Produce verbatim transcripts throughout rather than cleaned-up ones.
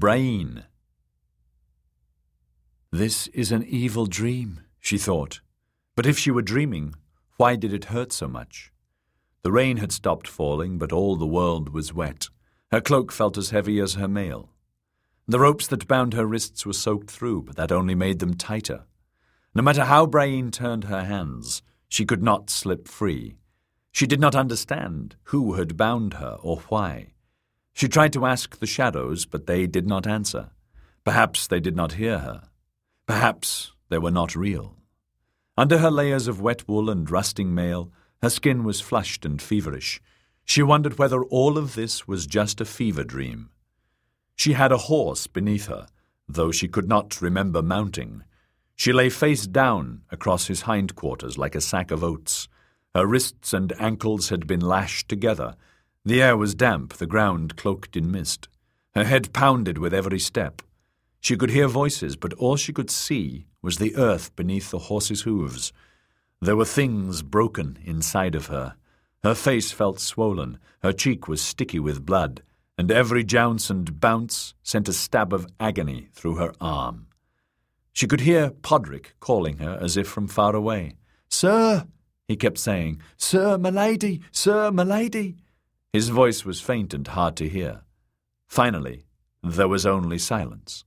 Brain. This is an evil dream, she thought. But if she were dreaming, why did it hurt so much? The rain had stopped falling, but all the world was wet. Her cloak felt as heavy as her mail. The ropes that bound her wrists were soaked through, but that only made them tighter. No matter how Brain turned her hands, she could not slip free. She did not understand who had bound her or why. She tried to ask the shadows, but they did not answer. Perhaps they did not hear her. Perhaps they were not real. Under her layers of wet wool and rusting mail, her skin was flushed and feverish. She wondered whether all of this was just a fever dream. She had a horse beneath her, though she could not remember mounting. She lay face down across his hindquarters like a sack of oats. Her wrists and ankles had been lashed together. The air was damp, the ground cloaked in mist. Her head pounded with every step. She could hear voices, but all she could see was the earth beneath the horse's hooves. There were things broken inside of her. Her face felt swollen, her cheek was sticky with blood, and every jounce and bounce sent a stab of agony through her arm. She could hear Podrick calling her as if from far away. "Sir," he kept saying, "Sir, my lady, sir, my lady." His voice was faint and hard to hear. Finally, there was only silence.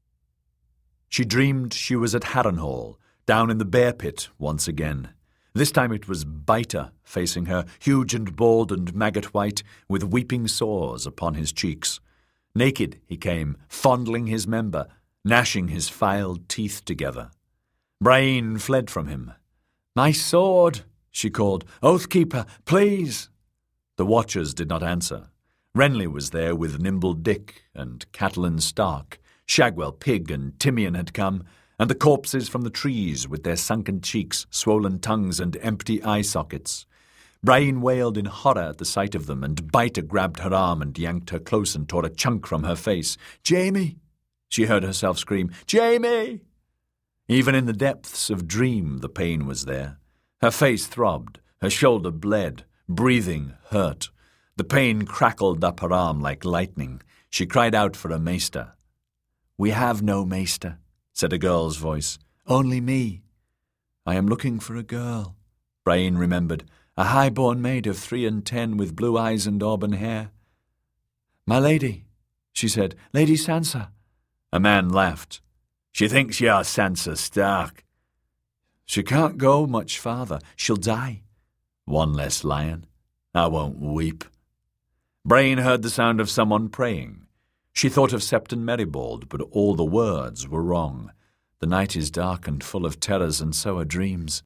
She dreamed she was at Harrenhal, down in the bear pit once again. This time it was Biter facing her, huge and bald and maggot-white, with weeping sores upon his cheeks. Naked he came, fondling his member, gnashing his filed teeth together. Brain fled from him. "My sword," she called. "Oathkeeper, please." The watchers did not answer. Renly was there with Nimble Dick and Catelyn Stark. Shagwell Pig and Timian had come, and the corpses from the trees with their sunken cheeks, swollen tongues, and empty eye sockets. Brain wailed in horror at the sight of them, and Biter grabbed her arm and yanked her close and tore a chunk from her face. "Jaime!" she heard herself scream. "Jaime!" Even in the depths of dream the pain was there. Her face throbbed, her shoulder bled, breathing hurt. The pain crackled up her arm like lightning. She cried out for a maester. "We have no maester," said a girl's voice. "Only me." "I am looking for a girl," Brain remembered, "a high-born maid of three and ten with blue eyes and auburn hair." "My lady," she said, "Lady Sansa." A man laughed. "She thinks you're Sansa Stark." "She can't go much farther. She'll die." "One less lion. I won't weep." Brain heard the sound of someone praying. She thought of Septon Meribald, but all the words were wrong. The night is dark and full of terrors, and so are dreams.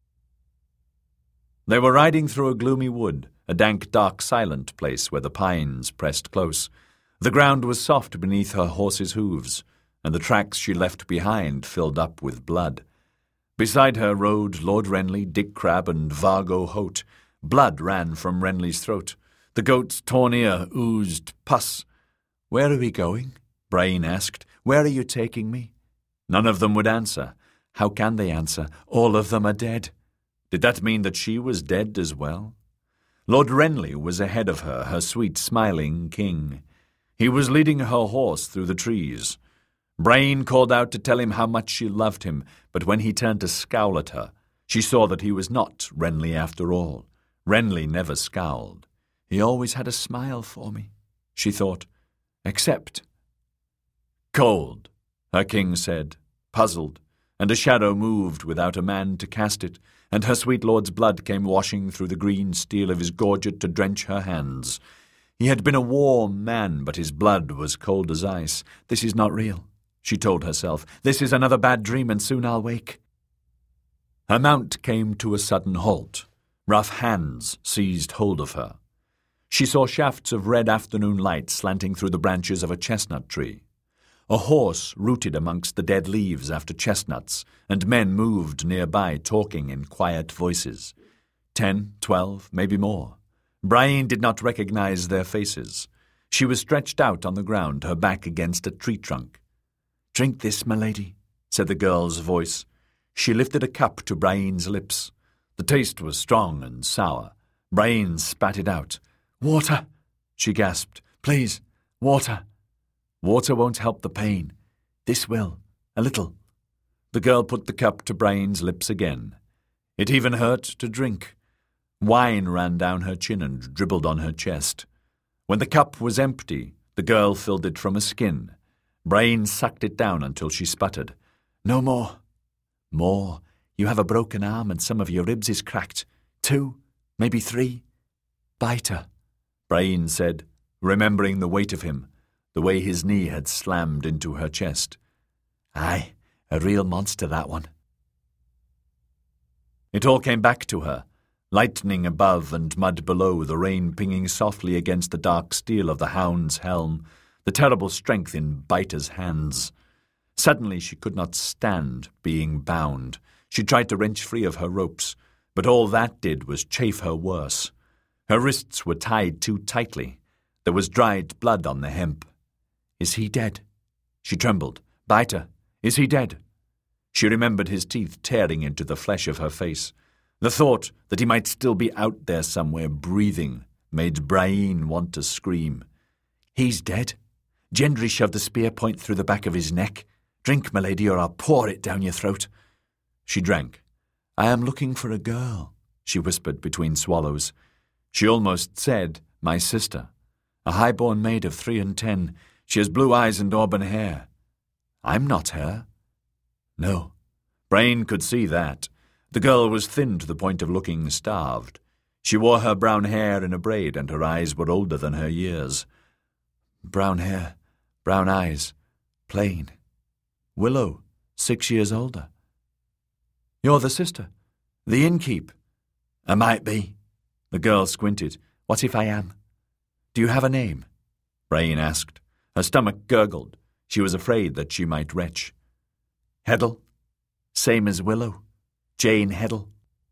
They were riding through a gloomy wood, a dank, dark, silent place where the pines pressed close. The ground was soft beneath her horse's hooves, and the tracks she left behind filled up with blood. Beside her rode Lord Renly, Dick Crabb, and Vargo Hoat. Blood ran from Renly's throat. The goat's torn ear oozed pus. "Where are we going?" Brain asked. "Where are you taking me?" None of them would answer. How can they answer? All of them are dead. Did that mean that she was dead as well? Lord Renly was ahead of her, her sweet, smiling king. He was leading her horse through the trees. Brain called out to tell him how much she loved him, but when he turned to scowl at her, she saw that he was not Renly after all. Renly never scowled. He always had a smile for me, she thought. Except... "Cold," her king said, puzzled, and a shadow moved without a man to cast it, and her sweet lord's blood came washing through the green steel of his gorget to drench her hands. He had been a warm man, but his blood was cold as ice. "This is not real," she told herself. "This is another bad dream, and soon I'll wake." Her mount came to a sudden halt. Rough hands seized hold of her. She saw shafts of red afternoon light slanting through the branches of a chestnut tree. A horse rooted amongst the dead leaves after chestnuts, and men moved nearby talking in quiet voices. Ten, twelve, maybe more. Brain did not recognize their faces. She was stretched out on the ground, her back against a tree trunk. "Drink this, my lady," said the girl's voice. She lifted a cup to Brain's lips. The taste was strong and sour. Brain spat it out. "Water," she gasped. "Please, water." Water won't help the pain. This will, a little. The girl put the cup to Brian's lips again. It even hurt to drink. Wine ran down her chin and dribbled on her chest. When the cup was empty, the girl filled it from a skin. Brian sucked it down until she sputtered. No more. More. You have a broken arm and some of your ribs is cracked. Two, maybe three. Biter, Brian said, remembering the weight of him, the way his knee had slammed into her chest. Aye, a real monster, that one. It all came back to her, lightning above and mud below, the rain pinging softly against the dark steel of the hound's helm, the terrible strength in Biter's hands. Suddenly she could not stand being bound. She tried to wrench free of her ropes, but all that did was chafe her worse. Her wrists were tied too tightly. There was dried blood on the hemp. Is he dead? She trembled. Biter, is he dead? She remembered his teeth tearing into the flesh of her face. The thought that he might still be out there somewhere breathing made Brian want to scream. He's dead. Gendry shoved the spear point through the back of his neck. Drink, milady, or I'll pour it down your throat. She drank. I am looking for a girl, she whispered between swallows. She almost said, my sister. A high-born maid of three and ten. She has blue eyes and auburn hair. I'm not her. No. Brian could see that. The girl was thin to the point of looking starved. She wore her brown hair in a braid, and her eyes were older than her years. Brown hair, brown eyes, plain. Willow, six years older. You're the sister, the innkeep. I might be. The girl squinted. What if I am? Do you have a name? Brian asked. Her stomach gurgled. She was afraid that she might retch. Heddle. Same as Willow. Jane Heddle.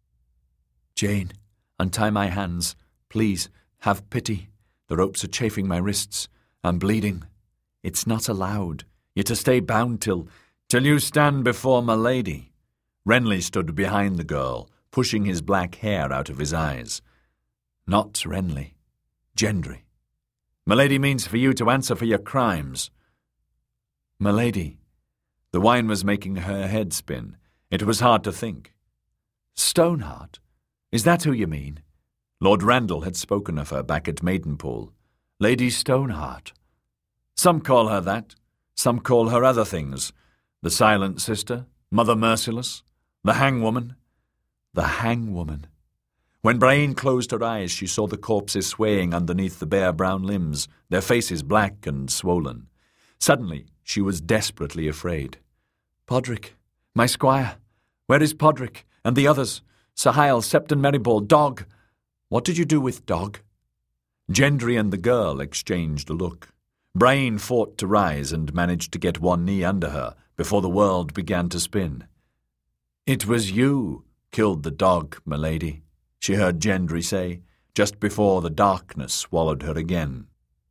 Jane, untie my hands. Please, have pity. The ropes are chafing my wrists. I'm bleeding. It's not allowed. You're to stay bound till... till you stand before my lady. Renly stood behind the girl, pushing his black hair out of his eyes. Not Renly. Gendry. Milady means for you to answer for your crimes. Milady. The wine was making her head spin. It was hard to think. Stoneheart? Is that who you mean? Lord Randall had spoken of her back at Maidenpool. Lady Stoneheart. Some call her that. Some call her other things. The Silent Sister, Mother Merciless, the Hangwoman. The Hangwoman. When Brian closed her eyes, she saw the corpses swaying underneath the bare brown limbs, their faces black and swollen. Suddenly, she was desperately afraid. Podrick, my squire. Where is Podrick? And the others? Sir Hyle, Septon Merryball, Dog. What did you do with Dog? Gendry and the girl exchanged a look. Brian fought to rise and managed to get one knee under her before the world began to spin. It was you killed the dog, milady, she heard Gendry say, just before the darkness swallowed her again.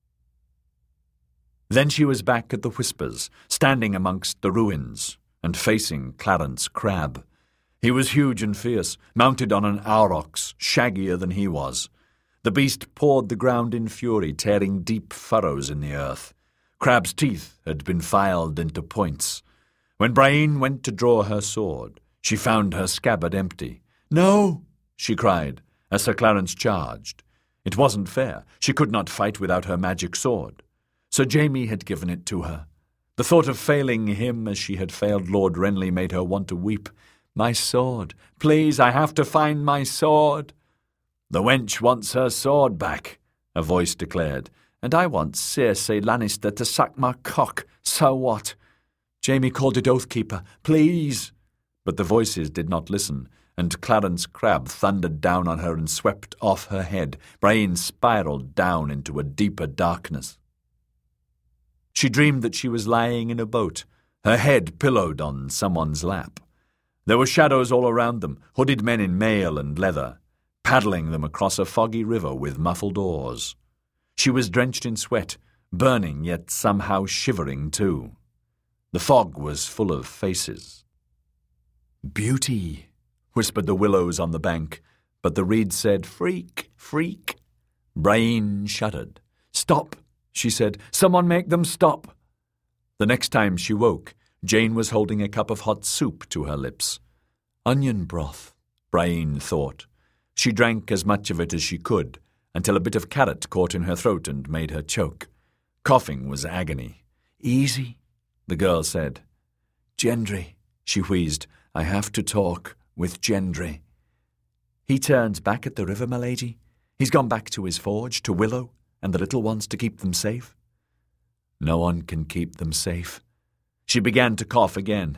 Then she was back at the Whispers, standing amongst the ruins, and facing Clarence Crabbe. He was huge and fierce, mounted on an aurochs, shaggier than he was. The beast pawed the ground in fury, tearing deep furrows in the earth. Crabbe's teeth had been filed into points. When Brian went to draw her sword, she found her scabbard empty. No, she cried, as Sir Clarence charged. It wasn't fair. She could not fight without her magic sword. Sir Jaime had given it to her. The thought of failing him as she had failed Lord Renly made her want to weep. My sword. Please, I have to find my sword. The wench wants her sword back, a voice declared, and I want Cersei Lannister to suck my cock. So what? Jaime called it Oathkeeper. Please. But the voices did not listen, and Clarence Crabbe thundered down on her and swept off her head. Brian spiraled down into a deeper darkness. She dreamed that she was lying in a boat, her head pillowed on someone's lap. There were shadows all around them, hooded men in mail and leather, paddling them across a foggy river with muffled oars. She was drenched in sweat, burning yet somehow shivering too. The fog was full of faces. Beauty, whispered the willows on the bank, but the reeds said, Freak, freak. Brian shuddered. Stop, she said. Someone make them stop. The next time she woke, Jane was holding a cup of hot soup to her lips. Onion broth, Brian thought. She drank as much of it as she could, until a bit of carrot caught in her throat and made her choke. Coughing was agony. Easy, the girl said. Gendry, she wheezed. I have to talk with Gendry. He turns back at the river, my lady. He's gone back to his forge, to Willow, and the little ones to keep them safe. No one can keep them safe. She began to cough again.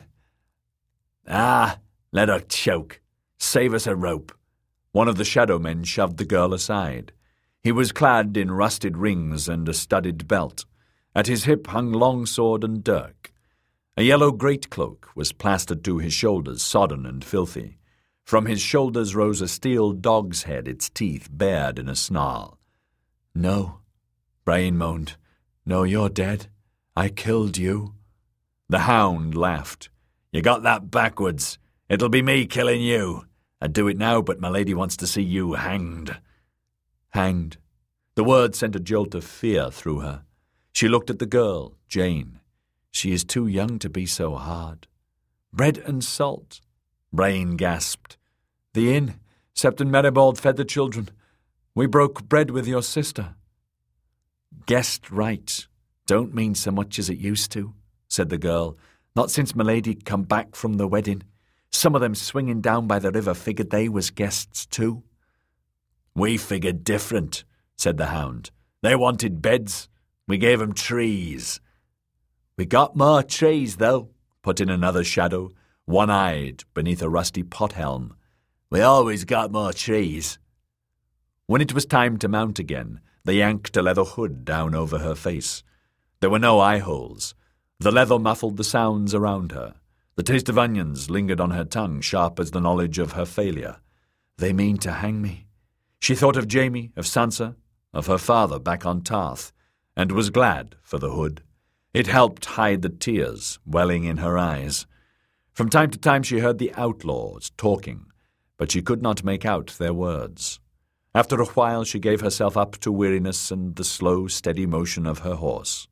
Ah, let her choke. Save us a rope. One of the shadow men shoved the girl aside. He was clad in rusted rings and a studded belt. At his hip hung long sword and dirk. A yellow greatcloak was plastered to his shoulders, sodden and filthy. From his shoulders rose a steel dog's head, its teeth bared in a snarl. No, Brian moaned. No, you're dead. I killed you. The hound laughed. You got that backwards. It'll be me killing you. I'd do it now, but my lady wants to see you hanged. Hanged. The word sent a jolt of fear through her. She looked at the girl, Jane. She is too young to be so hard. Bread and salt. Brian gasped. The inn. Septon Meribald fed the children. We broke bread with your sister. Guessed right. Don't mean so much as it used to, said the girl. Not since my lady come back from the wedding. Some of them swinging down by the river figured they was guests too. We figured different, said the hound. They wanted beds. We gave 'em trees. We got more trees, though, put in another shadow, one-eyed beneath a rusty pot-helm. We always got more trees. When it was time to mount again, they yanked a leather hood down over her face. There were no eye-holes. The leather muffled the sounds around her. The taste of onions lingered on her tongue, sharp as the knowledge of her failure. They mean to hang me. She thought of Jamie, of Sansa, of her father back on Tarth, and was glad for the hood. It helped hide the tears welling in her eyes. From time to time she heard the outlaws talking, but she could not make out their words. After a while she gave herself up to weariness and the slow, steady motion of her horse.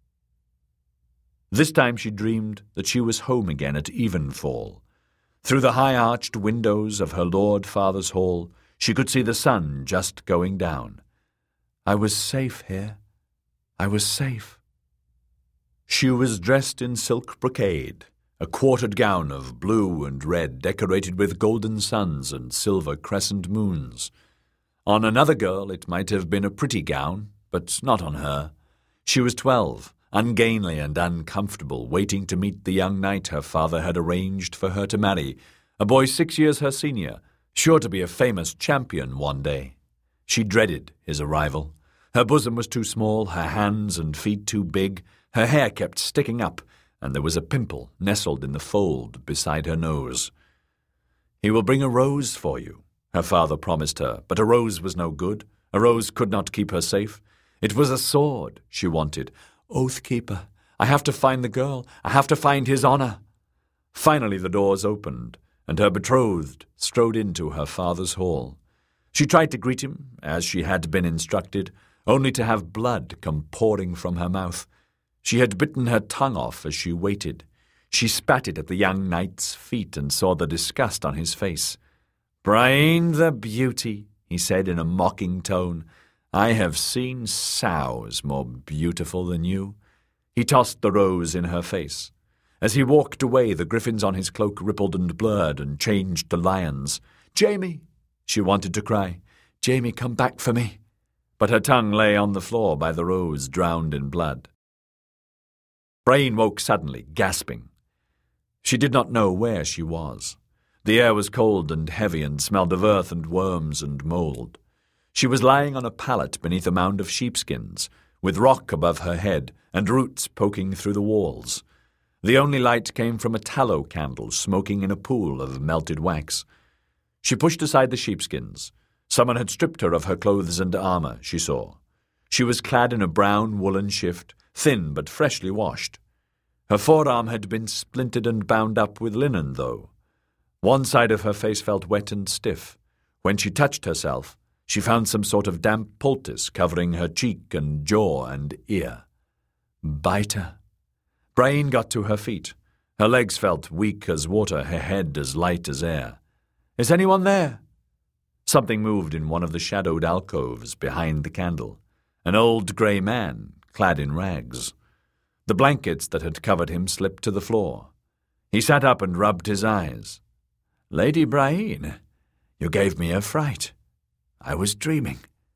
This time she dreamed that she was home again at evenfall. Through the high-arched windows of her Lord Father's hall she could see the sun just going down. I was safe here. I was safe. She was dressed in silk brocade, a quartered gown of blue and red decorated with golden suns and silver crescent moons. On another girl it might have been a pretty gown, but not on her. She was twelve, ungainly and uncomfortable, waiting to meet the young knight her father had arranged for her to marry, a boy six years her senior, sure to be a famous champion one day. She dreaded his arrival. Her bosom was too small, her hands and feet too big, her hair kept sticking up, and there was a pimple nestled in the fold beside her nose. He will bring a rose for you, her father promised her, but a rose was no good. A rose could not keep her safe. It was a sword she wanted. Oathkeeper, I have to find the girl. I have to find his honor. Finally the doors opened, and her betrothed strode into her father's hall. She tried to greet him, as she had been instructed, only to have blood come pouring from her mouth. She had bitten her tongue off as she waited. She spat it at the young knight's feet and saw the disgust on his face. Brian the beauty, he said in a mocking tone. I have seen sows more beautiful than you. He tossed the rose in her face. As he walked away, the griffins on his cloak rippled and blurred and changed to lions. Jamie, she wanted to cry. Jamie, come back for me. But her tongue lay on the floor by the rose, drowned in blood. Brian woke suddenly, gasping. She did not know where she was. The air was cold and heavy and smelled of earth and worms and mould. She was lying on a pallet beneath a mound of sheepskins, with rock above her head and roots poking through the walls. The only light came from a tallow candle smoking in a pool of melted wax. She pushed aside the sheepskins. Someone had stripped her of her clothes and armor, she saw. She was clad in a brown woolen shift, thin but freshly washed. Her forearm had been splintered and bound up with linen, though. One side of her face felt wet and stiff. When she touched herself, she found some sort of damp poultice covering her cheek and jaw and ear. Biter. Brian got to her feet. Her legs felt weak as water, her head as light as air. "Is anyone there?" Something moved in one of the shadowed alcoves behind the candle. An old grey man, clad in rags. The blankets that had covered him slipped to the floor. He sat up and rubbed his eyes. "Lady Brian, you gave me a fright. I was dreaming."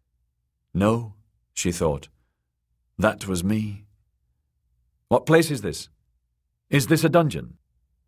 "No," she thought. "That was me." "What place is this? Is this a dungeon?"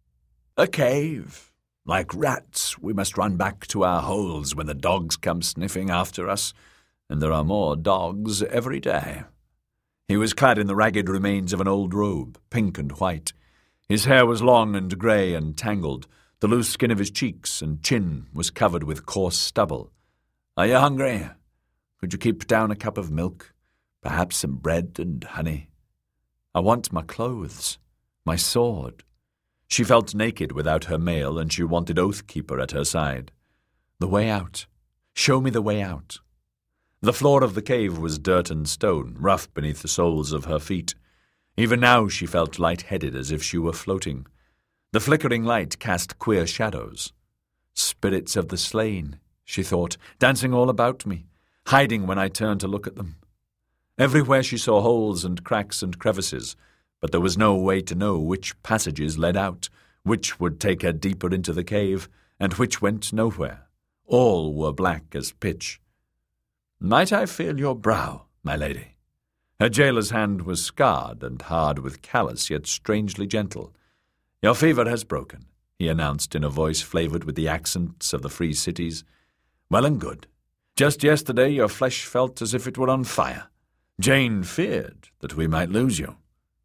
"A cave. Like rats, we must run back to our holes when the dogs come sniffing after us, and there are more dogs every day." He was clad in the ragged remains of an old robe, pink and white. His hair was long and grey and tangled. The loose skin of his cheeks and chin was covered with coarse stubble. "Are you hungry? Could you keep down a cup of milk? Perhaps some bread and honey?" "I want my clothes, my sword." She felt naked without her mail, and she wanted Oathkeeper at her side. "The way out. Show me the way out." The floor of the cave was dirt and stone, rough beneath the soles of her feet. Even now she felt light-headed, as if she were floating. The flickering light cast queer shadows. "Spirits of the slain," she thought, "dancing all about me, hiding when I turned to look at them." Everywhere she saw holes and cracks and crevices, but there was no way to know which passages led out, which would take her deeper into the cave, and which went nowhere. All were black as pitch. "Might I feel your brow, my lady?" Her jailer's hand was scarred and hard with callous, yet strangely gentle. "Your fever has broken," he announced in a voice flavoured with the accents of the free cities. "Well and good. Just yesterday your flesh felt as if it were on fire. Jane feared that we might lose you."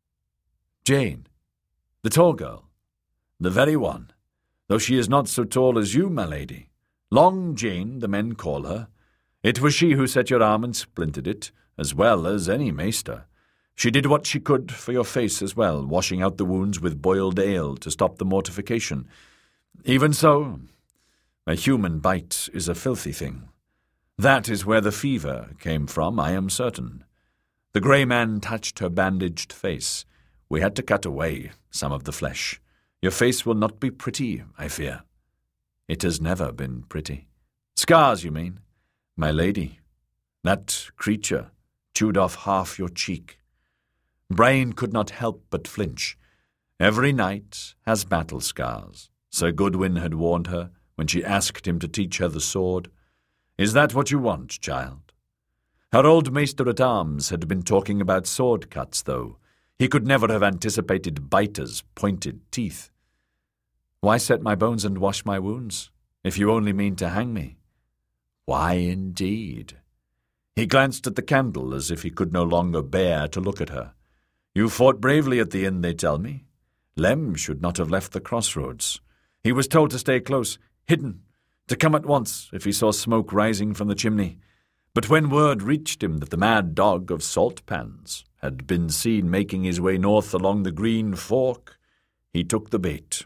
"Jane? The tall girl?" "The very one, though she is not so tall as you, my lady. Long Jane, the men call her. It was she who set your arm and splintered it, as well as any maester. She did what she could for your face as well, washing out the wounds with boiled ale to stop the mortification. Even so, a human bite is a filthy thing. That is where the fever came from, I am certain." The grey man touched her bandaged face. "We had to cut away some of the flesh. Your face will not be pretty, I fear." "It has never been pretty." "Scars, you mean?" "My lady, that creature chewed off half your cheek." Brian could not help but flinch. Every knight has battle scars, Sir Goodwin had warned her when she asked him to teach her the sword. "Is that what you want, child?" Her old maester-at-arms had been talking about sword cuts, though. He could never have anticipated biters' pointed teeth. "Why set my bones and wash my wounds, if you only mean to hang me?" "Why, indeed?" He glanced at the candle as if he could no longer bear to look at her. "You fought bravely at the inn, they tell me. Lem should not have left the crossroads. He was told to stay close, hidden, to come at once if he saw smoke rising from the chimney. But when word reached him that the mad dog of Salt Pans had been seen making his way north along the Green Fork, he took the bait.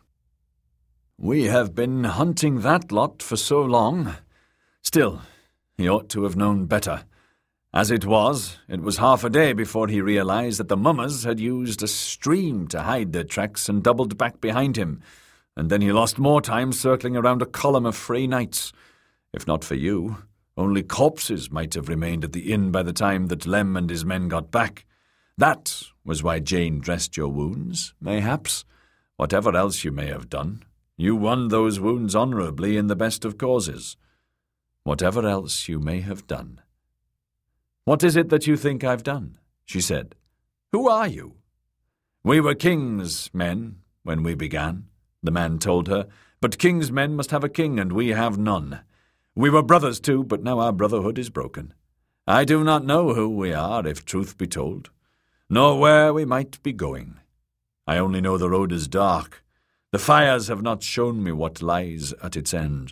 We have been hunting that lot for so long. Still, he ought to have known better. As it was, it was half a day before he realized that the mummers had used a stream to hide their tracks and doubled back behind him, and then he lost more time circling around a column of Frey knights. If not for you, only corpses might have remained at the inn by the time that Lem and his men got back. That was why Jane dressed your wounds, mayhaps. Whatever else you may have done, you won those wounds honourably in the best of causes. Whatever else you may have done." "What is it that you think I've done?" she said. "Who are you?" "We were king's men when we began," the man told her, "but king's men must have a king, and we have none. We were brothers too, but now our brotherhood is broken. I do not know who we are, if truth be told, nor where we might be going. I only know the road is dark. The fires have not shown me what lies at its end.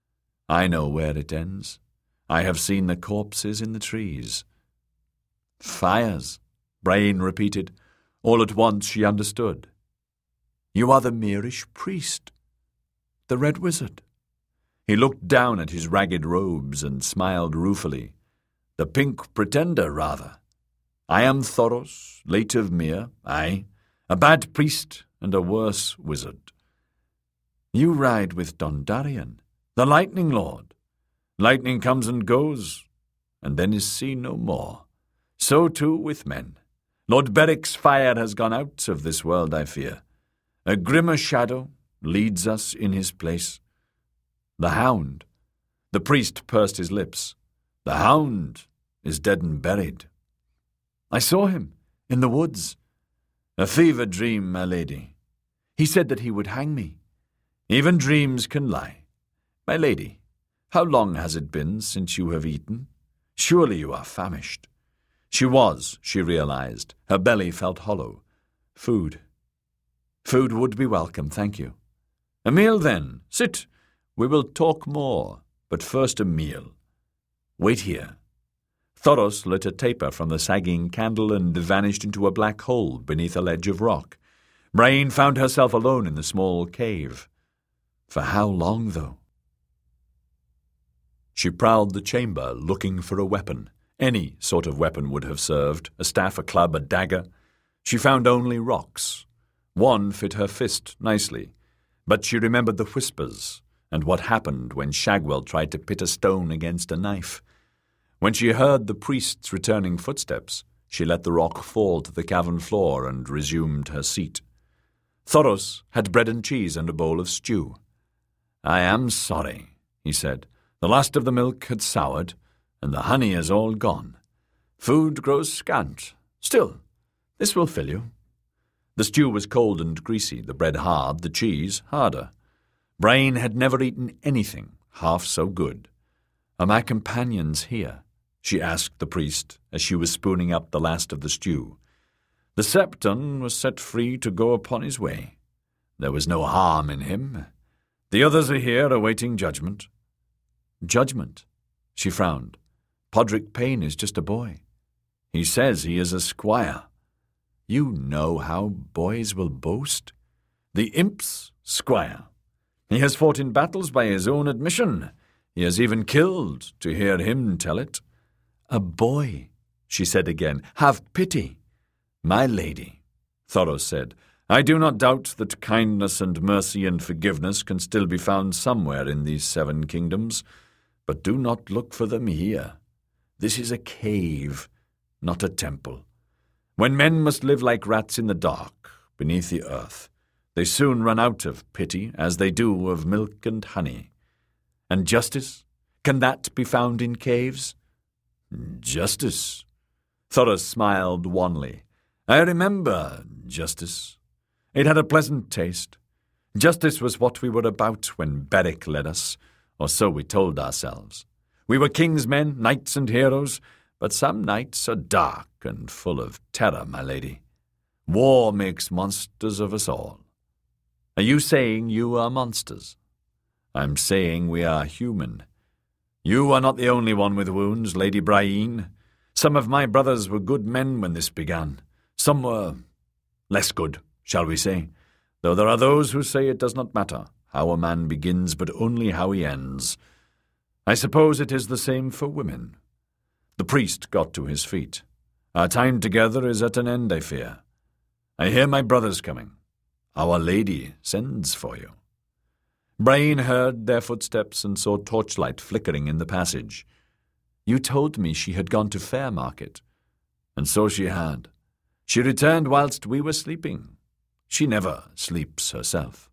I know where it ends. I have seen the corpses in the trees." "Fires," Brian repeated. All at once she understood. "You are the Myrish priest, the Red Wizard." He looked down at his ragged robes and smiled ruefully. "The Pink Pretender, rather. I am Thoros, late of Myr, aye, A bad priest and a worse wizard. You ride with Dondarrion, the Lightning Lord. Lightning comes and goes, and then is seen no more. So too with men. Lord Beric's fire has gone out of this world, I fear. A grimmer shadow leads us in his place. The hound. The priest pursed his lips. The hound is dead and buried. I saw him in the woods. A fever dream, my lady. He said that he would hang me. Even dreams can lie. My lady, how long has it been since you have eaten? Surely you are famished. She was, she realized. Her belly felt hollow. Food. Food would be welcome, thank you. A meal, then. Sit. We will talk more, but first a meal. Wait here. Thoros lit a taper from the sagging candle and vanished into a black hole beneath a ledge of rock. Brienne found herself alone in the small cave. For how long, though? She prowled the chamber, looking for a weapon. Any sort of weapon would have served, a staff, a club, a dagger. She found only rocks. One fit her fist nicely, but she remembered the whispers and what happened when Shagwell tried to pit a stone against a knife. When she heard the priest's returning footsteps, she let the rock fall to the cavern floor and resumed her seat. Thoros had bread and cheese and a bowl of stew. I am sorry, he said. The last of the milk had soured, and the honey is all gone. Food grows scant. Still, this will fill you. The stew was cold and greasy, the bread hard, the cheese harder. Brienne had never eaten anything half so good. Are my companions here? She asked the priest as she was spooning up the last of the stew. The Septon was set free to go upon his way. There was no harm in him. The others are here awaiting judgment. Judgment? She frowned. Podrick Payne is just a boy. He says he is a squire. You know how boys will boast. The imp's squire. He has fought in battles by his own admission. He has even killed, to hear him tell it. A boy, she said again. Have pity. My lady, Thoros said, I do not doubt that kindness and mercy and forgiveness can still be found somewhere in these seven kingdoms, but do not look for them here. This is a cave, not a temple. When men must live like rats in the dark, beneath the earth, they soon run out of pity, as they do of milk and honey. And justice? Can that be found in caves? Justice? Thoros smiled wanly. I remember justice. It had a pleasant taste. Justice was what we were about when Beric led us, or so we told ourselves. We were king's men, knights and heroes, but some nights are dark and full of terror, my lady. War makes monsters of us all. Are you saying you are monsters? I'm saying we are human. You are not the only one with wounds, Lady Brienne. Some of my brothers were good men when this began. Some were less good, shall we say, though there are those who say it does not matter how a man begins, but only how he ends. I suppose it is the same for women. The priest got to his feet. Our time together is at an end, I fear. I hear my brothers coming. Our Lady sends for you. Brienne heard their footsteps and saw torchlight flickering in the passage. You told me she had gone to Fairmarket. And so she had. She returned whilst we were sleeping. She never sleeps herself.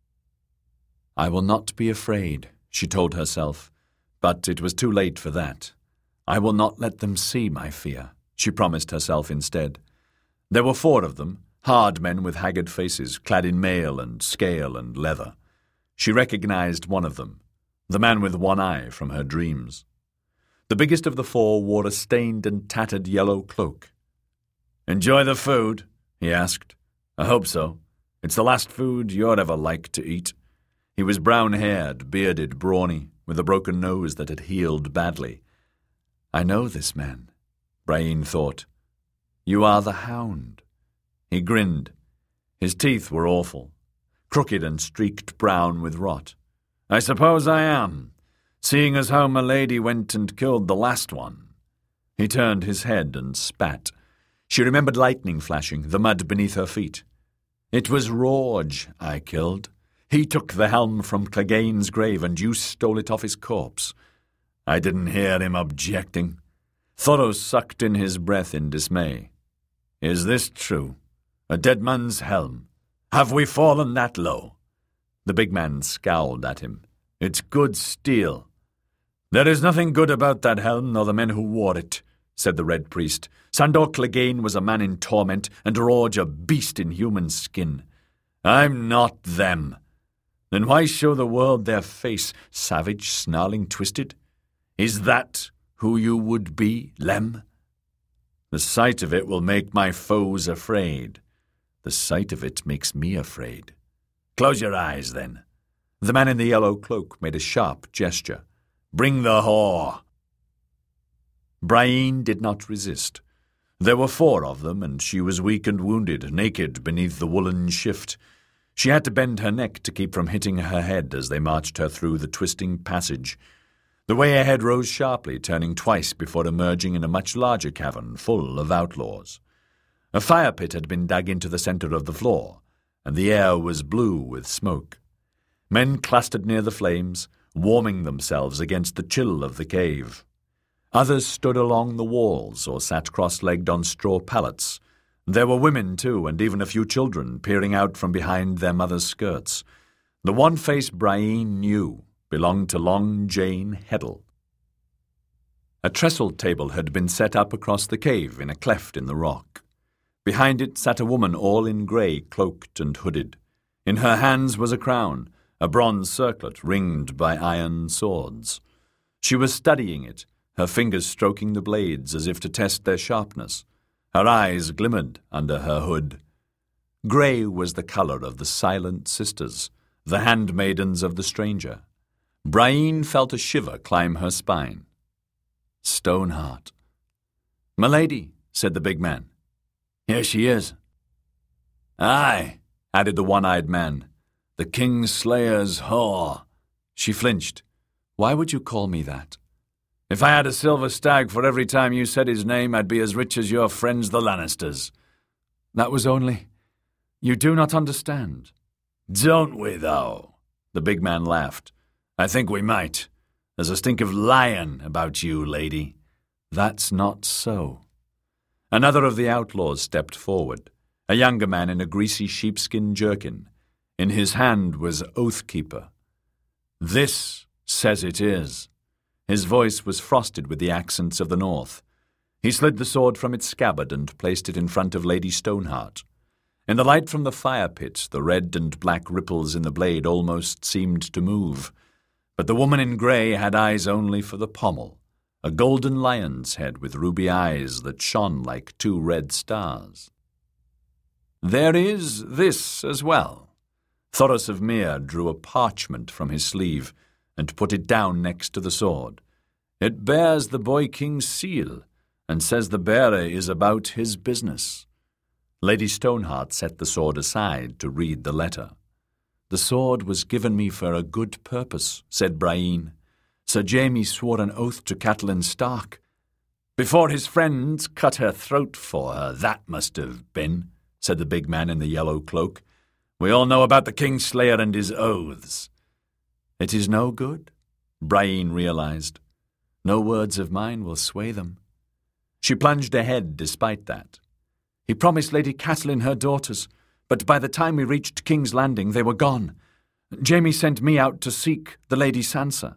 I will not be afraid, she told herself, but it was too late for that. I will not let them see my fear, she promised herself instead. There were four of them, hard men with haggard faces, clad in mail and scale and leather. She recognized one of them, the man with one eye from her dreams. The biggest of the four wore a stained and tattered yellow cloak. Enjoy the food? He asked. I hope so. It's the last food you'd ever like to eat. He was brown-haired, bearded, brawny, with a broken nose that had healed badly. I know this man, Brienne thought. You are the Hound. He grinned. His teeth were awful, crooked and streaked brown with rot. I suppose I am, seeing as how my lady went and killed the last one. He turned his head and spat. She remembered lightning flashing, the mud beneath her feet. It was Rorge I killed. He took the helm from Clegane's grave, and you stole it off his corpse. I didn't hear him objecting. Thoros sucked in his breath in dismay. Is this true? A dead man's helm? Have we fallen that low? The big man scowled at him. It's good steel. There is nothing good about that helm nor the men who wore it, said the Red Priest. Sandor Clegane was a man in torment, and Rorge a beast in human skin. I'm not them. Then why show the world their face, savage, snarling, twisted? Is that who you would be, Lem? The sight of it will make my foes afraid. The sight of it makes me afraid. Close your eyes, then. The man in the yellow cloak made a sharp gesture. Bring the whore. Brienne did not resist. There were four of them, and she was weak and wounded, naked beneath the woolen shift. She had to bend her neck to keep from hitting her head as they marched her through the twisting passage. The way ahead rose sharply, turning twice before emerging in a much larger cavern full of outlaws. A fire pit had been dug into the center of the floor, and the air was blue with smoke. Men clustered near the flames, warming themselves against the chill of the cave. Others stood along the walls or sat cross-legged on straw pallets. There were women, too, and even a few children peering out from behind their mothers' skirts. The one face Brienne knew belonged to Long Jane Heddle. A trestle table had been set up across the cave in a cleft in the rock. Behind it sat a woman all in grey, cloaked and hooded. In her hands was a crown, a bronze circlet ringed by iron swords. She was studying it, her fingers stroking the blades as if to test their sharpness. Her eyes glimmered under her hood. Grey was the colour of the Silent Sisters, the handmaidens of the stranger. Brienne felt a shiver climb her spine. Stoneheart. "Milady," said the big man. "Here she is." "Aye," added the one-eyed man. "The Kingslayer's whore." She flinched. "Why would you call me that?" "If I had a silver stag for every time you said his name, I'd be as rich as your friends the Lannisters." "That was only... You do not understand." "Don't we, though?" The big man laughed. "I think we might. There's a stink of lion about you, lady." "That's not so." Another of the outlaws stepped forward, a younger man in a greasy sheepskin jerkin. In his hand was Oathkeeper. "This says it is." His voice was frosted with the accents of the north. He slid the sword from its scabbard and placed it in front of Lady Stoneheart. In the light from the fire pit, the red and black ripples in the blade almost seemed to move. But the woman in grey had eyes only for the pommel, a golden lion's head with ruby eyes that shone like two red stars. "There is this as well." Thoros of Myr drew a parchment from his sleeve and put it down next to the sword. "It bears the Boy King's seal, and says the bearer is about his business." Lady Stoneheart set the sword aside to read the letter. "The sword was given me for a good purpose," said Brienne. "Sir Jaime swore an oath to Catelyn Stark." "Before his friends cut her throat for her, that must have been," said the big man in the yellow cloak. "We all know about the Kingslayer and his oaths." "It is no good," Brienne realized. "No words of mine will sway them." She plunged ahead despite that. "He promised Lady Catelyn her daughters, but by the time we reached King's Landing they were gone. Jaime sent me out to seek the Lady Sansa."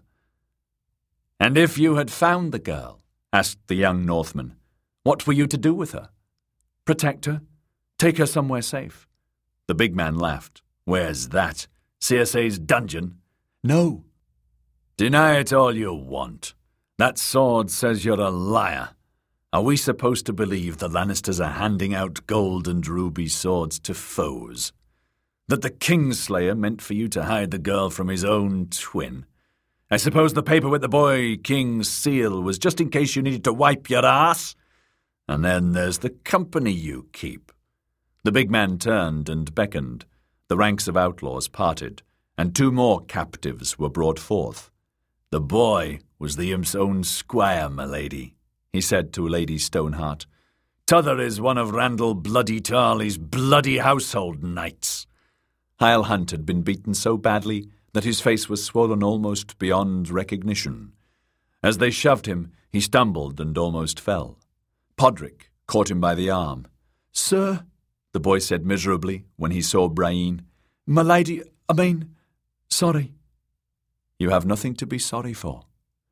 "And if you had found the girl," asked the young Northman, "what were you to do with her?" "Protect her. Take her somewhere safe." The big man laughed. "Where's that? Circe's dungeon?" "No." "Deny it all you want. That sword says you're a liar. Are we supposed to believe the Lannisters are handing out gold and ruby swords to foes? That the Kingslayer meant for you to hide the girl from his own twin? I suppose the paper with the Boy King's seal was just in case you needed to wipe your ass? And then there's the company you keep." The big man turned and beckoned. The ranks of outlaws parted, and two more captives were brought forth. "The boy was the imp's own squire, my lady," he said to Lady Stoneheart. T'other is one of Randall Bloody Tarley's bloody household knights. Hyle Hunt had been beaten so badly that his face was swollen almost beyond recognition. As they shoved him, he stumbled and almost fell. Podrick caught him by the arm. "Sir," the boy said miserably when he saw Brian. "My lady, I mean, sorry." "You have nothing to be sorry for."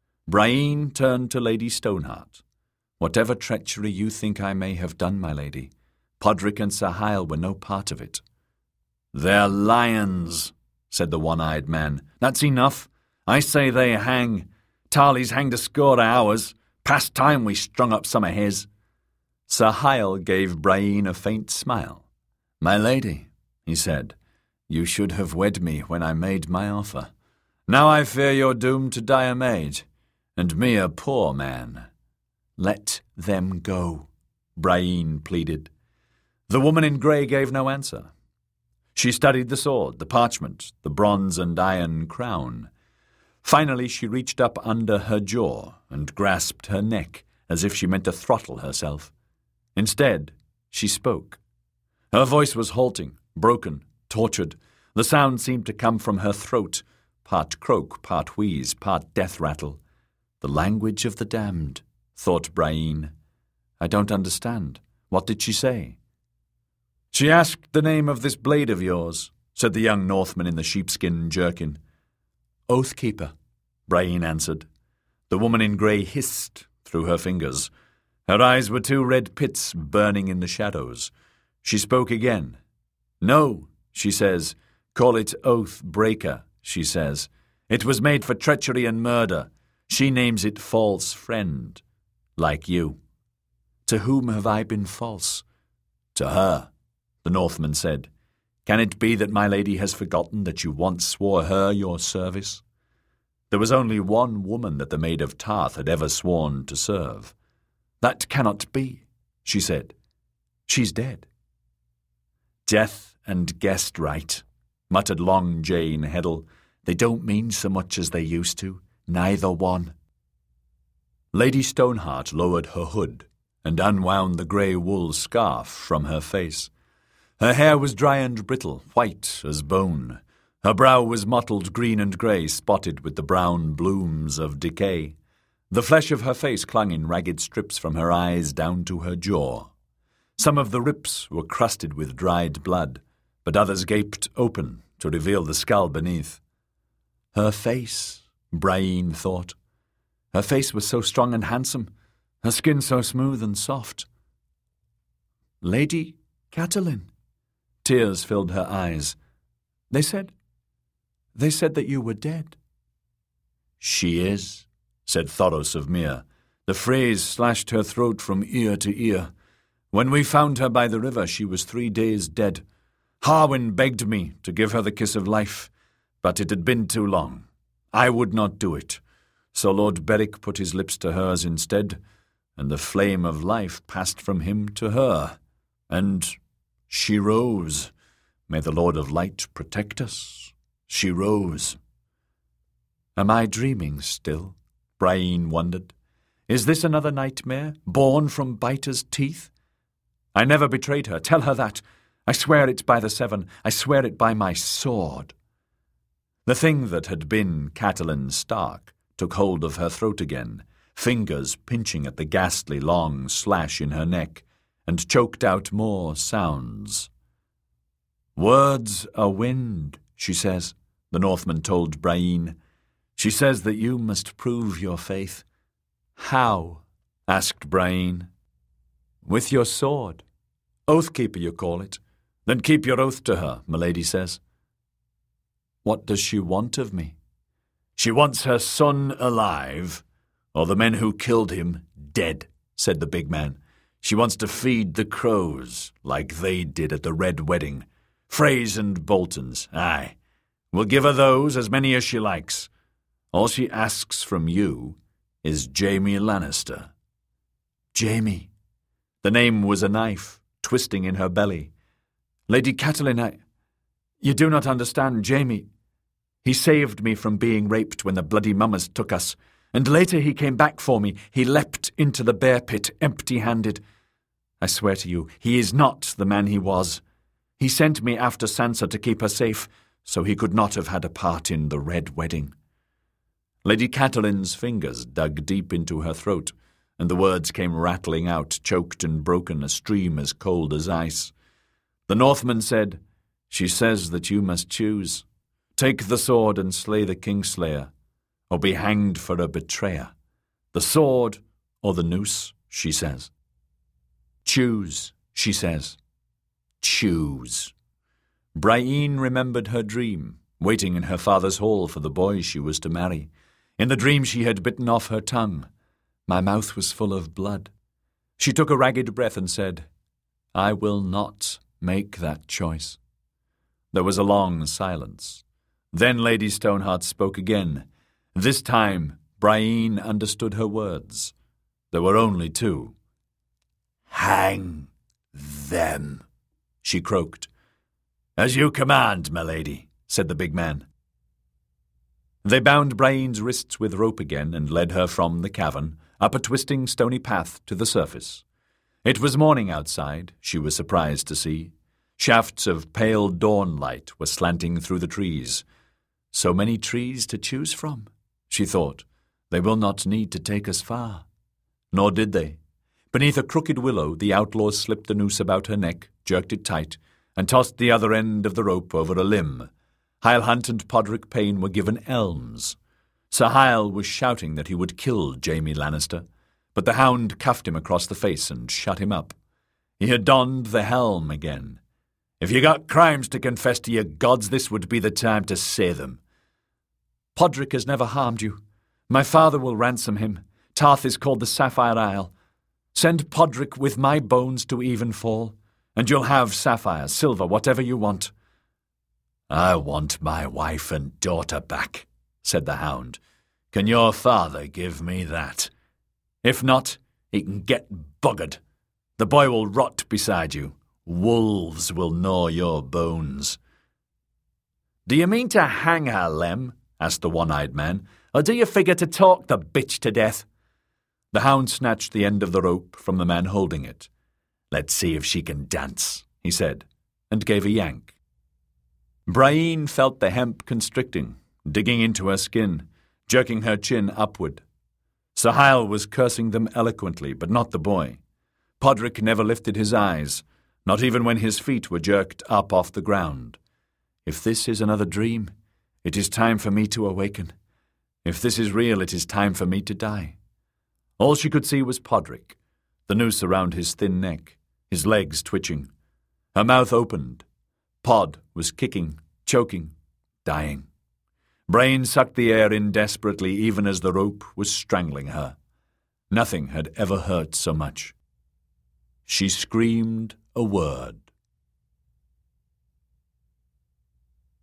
Brian turned to Lady Stoneheart. "Whatever treachery you think I may have done, my lady, Podrick and Sir Hyle were no part of it." "They're lions," said the one-eyed man. "That's enough. I say they hang. Tarley's hanged a score of ours. Past time we strung up some of his." Sir Hyle gave Brian a faint smile. "My lady," he said, "you should have wed me when I made my offer. Now I fear you're doomed to die a maid, and me a poor man." "Let them go," Brian pleaded. The woman in grey gave no answer. She studied the sword, the parchment, the bronze and iron crown. Finally she reached up under her jaw and grasped her neck as if she meant to throttle herself. Instead, she spoke. Her voice was halting, broken, tortured. The sound seemed to come from her throat, part croak, part wheeze, part death rattle. The language of the damned, thought Brian. I don't understand. What did she say? "She asked the name of this blade of yours," said the young Northman in the sheepskin jerkin. "Oathkeeper," Brian answered. The woman in grey hissed through her fingers. Her eyes were two red pits burning in the shadows. She spoke again. "No," she says. "Call it Oath Breaker," she says. "It was made for treachery and murder. She names it False Friend, like you." "To whom have I been false?" "To her," the Northman said. "Can it be that my lady has forgotten that you once swore her your service?" There was only one woman that the Maid of Tarth had ever sworn to serve. "That cannot be," she said. "She's dead." "Death and guessed right," muttered Long Jane Heddle. "They don't mean so much as they used to, neither one." Lady Stoneheart lowered her hood and unwound the grey wool scarf from her face. Her hair was dry and brittle, white as bone. Her brow was mottled green and grey, spotted with the brown blooms of decay. The flesh of her face clung in ragged strips from her eyes down to her jaw. Some of the rips were crusted with dried blood, but others gaped open to reveal the skull beneath. Her face, Brian thought. Her face was so strong and handsome, her skin so smooth and soft. "Lady Catelyn." Tears filled her eyes. They said, they said that you were dead." "She is," said Thoros of Myr. "The phrase slashed her throat from ear to ear. When we found her by the river, she was three days dead. Harwin begged me to give her the kiss of life, but it had been too long. I would not do it. So Lord Beric put his lips to hers instead, and the flame of life passed from him to her. And she rose. May the Lord of Light protect us. She rose." "Am I dreaming still?" Brian wondered. "Is this another nightmare, born from Biter's teeth? I never betrayed her. Tell her that. I swear it by the Seven. I swear it by my sword." The thing that had been Catelyn Stark took hold of her throat again, fingers pinching at the ghastly long slash in her neck, and choked out more sounds. "Words are wind," she says, the Northman told Brian. "She says that you must prove your faith." "How?" asked Brian. "With your sword. Oathkeeper, you call it. Then keep your oath to her," Milady says. "What does she want of me?" "She wants her son alive, or the men who killed him dead," said the big man. "She wants to feed the crows, like they did at the Red Wedding. Freys and Boltons, aye. We'll give her those, as many as she likes. All she asks from you is Jaime Lannister." "Jaime." The name was a knife, twisting in her belly. "Lady Catelyn, I... You do not understand Jaime. He saved me from being raped when the bloody mummers took us, and later he came back for me. He leapt into the bear pit empty-handed. I swear to you, he is not the man he was. He sent me after Sansa to keep her safe, so he could not have had a part in the Red Wedding." Lady Catelyn's fingers dug deep into her throat, and the words came rattling out, choked and broken, a stream as cold as ice. The Northman said, "She says that you must choose. Take the sword and slay the Kingslayer, or be hanged for a betrayer. The sword or the noose," she says. "Choose," she says. "Choose." Brienne remembered her dream, waiting in her father's hall for the boy she was to marry. In the dream she had bitten off her tongue. My mouth was full of blood. She took a ragged breath and said, "I will not make that choice." There was a long silence. Then Lady Stoneheart spoke again. This time Brienne understood her words. There were only two. "Hang them," she croaked. "As you command, my lady," said the big man. They bound Brienne's wrists with rope again and led her from the cavern, up a twisting stony path to the surface. It was morning outside, she was surprised to see. Shafts of pale dawn light were slanting through the trees. So many trees to choose from, she thought. They will not need to take us far. Nor did they. Beneath a crooked willow, the outlaw slipped the noose about her neck, jerked it tight, and tossed the other end of the rope over a limb. Hyle Hunt and Podrick Payne were given elms. Sir Hyle was shouting that he would kill Jaime Lannister, but the hound cuffed him across the face and shut him up. He had donned the helm again. If you got crimes to confess to your gods, this would be the time to say them. "Podrick has never harmed you. My father will ransom him. Tarth is called the Sapphire Isle. Send Podrick with my bones to Evenfall, and you'll have sapphire, silver, whatever you want." "I want my wife and daughter back," said the hound. "Can your father give me that? If not, he can get buggered. The boy will rot beside you. Wolves will gnaw your bones." "Do you mean to hang her, Lem?" asked the one-eyed man. "Or do you figure to talk the bitch to death?" The hound snatched the end of the rope from the man holding it. "Let's see if she can dance," he said, and gave a yank. Brienne felt the hemp constricting, digging into her skin, jerking her chin upward. Sir Hyle was cursing them eloquently, but not the boy. Podrick never lifted his eyes, not even when his feet were jerked up off the ground. If this is another dream, it is time for me to awaken. If this is real, it is time for me to die. All she could see was Podrick, the noose around his thin neck, his legs twitching. Her mouth opened. Pod was kicking, choking, dying. Brienne sucked the air in desperately even as the rope was strangling her. Nothing had ever hurt so much. She screamed a word.